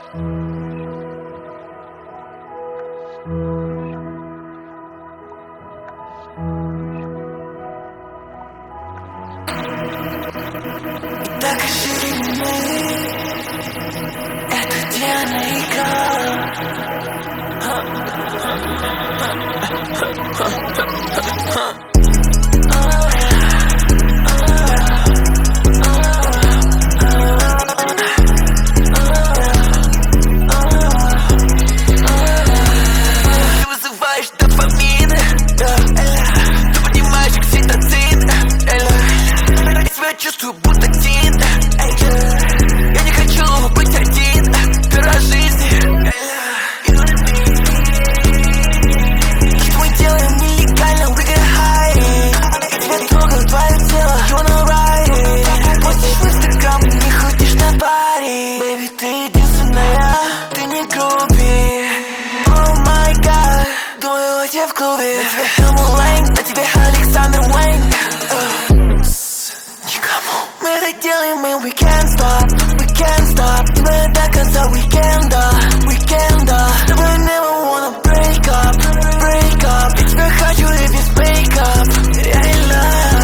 Так и жили мы. Это Диана Ты вызываешь дофамин, ты понимаешь окситоцин. Я себя чувствую будто тин. Я не хочу быть один. Пера жизни. То, что мы делаем нелегально, we get high. Я тебя трогаю, твое тело, you wanna ride it. Постишь в Инстаграм, не ходишь на пари. Baby, ты единственная, ты не груби. Oh my god, думаю о тебе в клубе. На тебе Хэмл Лейн, на тебе Александр Уэйн. Никому. Мы это делаем, и we can't stop, we can't stop. Мы до конца уикенда, уикенда. С тобой I never wanna break up, break up. Я тебя хочу и без мейкап. Реально.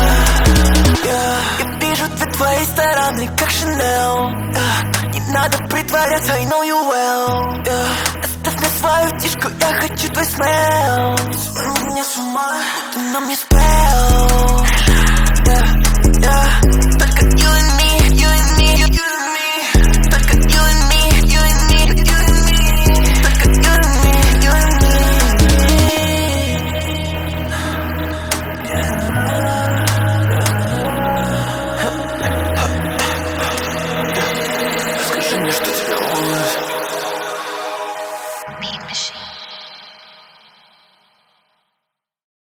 Я вижу цвет твоей стороны, как Шанел. Не надо притворяться, I know you well. Оставь мне свою тишку, я хочу твой смел. Сводит меня с ума, ты на мне спел.